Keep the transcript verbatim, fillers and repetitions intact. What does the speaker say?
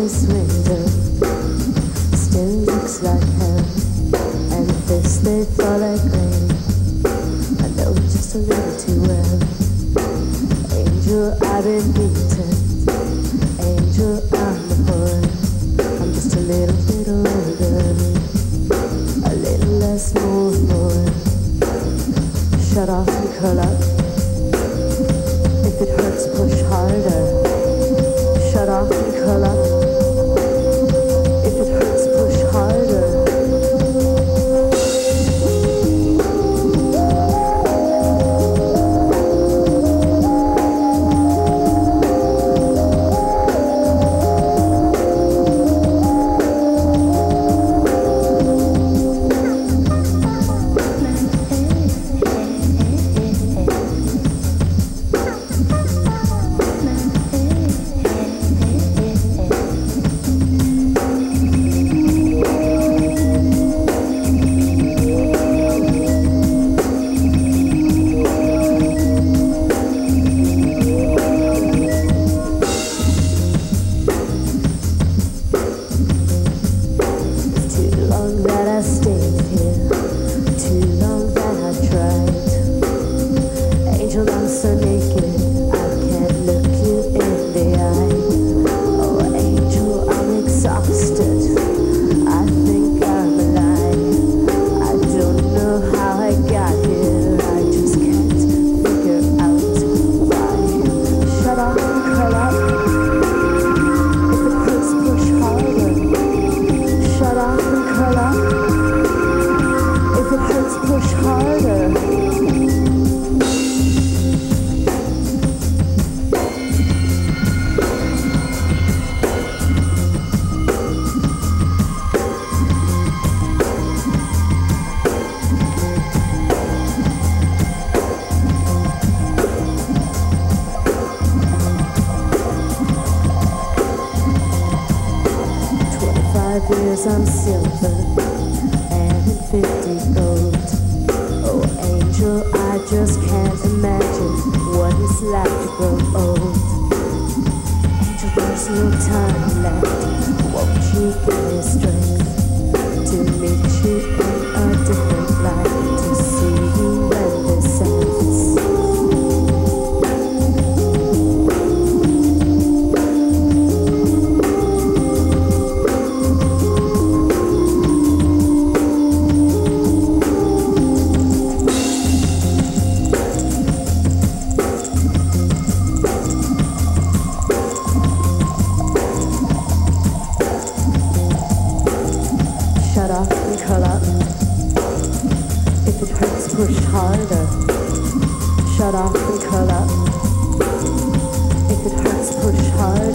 this winter still looks like hell, and if this they fall like rain, I know just a little too well. Angel, I've been beaten. Angel, I'm a boy. I'm just a little bit older, a little less more, more. Shut off and curl up. If it hurts, push harder. Shut off and curl up. If it hurts, push harder. Years I'm silver and in fifty gold. Oh angel, I just can't imagine what it's like to grow old. Angel, there's no time left. Won't you give me strength to meet you in a different light, to see you when this ends? Push harder. Shut off and curl up. If it hurts, push harder.